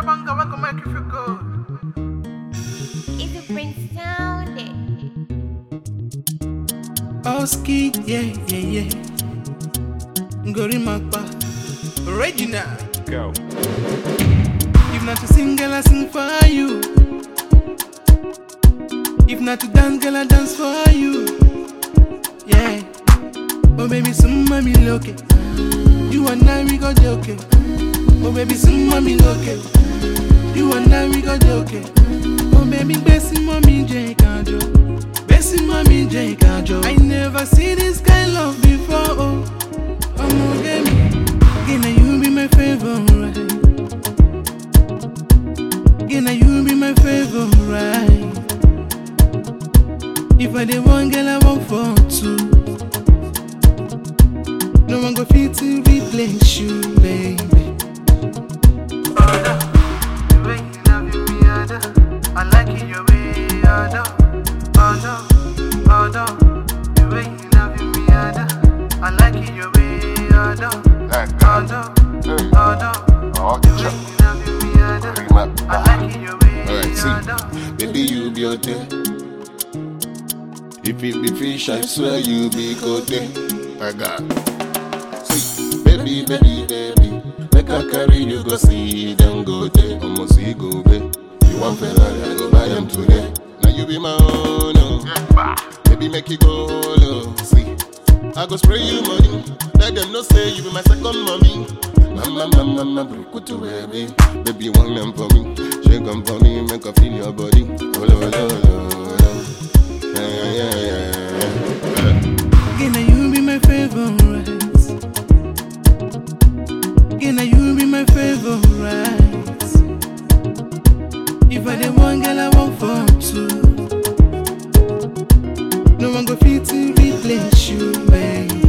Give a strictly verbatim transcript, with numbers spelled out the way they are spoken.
banga, I go make you feel good. It's a Prince sounded. Oski, yeah, yeah, yeah. Ngori Makpa, original. Go. If not to sing, girl, I sing for you. If not to dance, girl, I dance for you. Yeah. Oh baby, some mommy look it. You and I we go joke it. Oh baby, some mommy look it. You and I we go joke it. Oh baby, Bessie mommy J Kanjo. Bessie mommy J Kanjo. I never see this kind of love before. Oh, come on, get me. Gina, you be my favorite. Gina, you be my favorite. If I did one girl, I want for two. No one go fit to replace you, baby. Other, the way you love me, other. I like it your way, other. Other, other, the way you love me, other. I like it your way, other. Other, other, the way you love me, other. I like it your way, other. Baby, you be out there. If it be fish, I swear you be good there. I got. See, baby, baby, baby. Make I carry you go see them go there. Almost see go there. You want Ferrari, I go buy them today. Now you be my own, oh. Baby, make you go low. See, I go spray you money. Let them know say you be my second mommy. Mama, mama, mama, break it to baby. Baby, one them for me. Shake them for me, make I feel your body. Oh, lo, lo, lo, lo. Yeah, yeah, yeah, yeah. Gina, you be my favorite. Gina, you be my favorite. If I did one girl, I want for two. No one go fit to replace you, babe.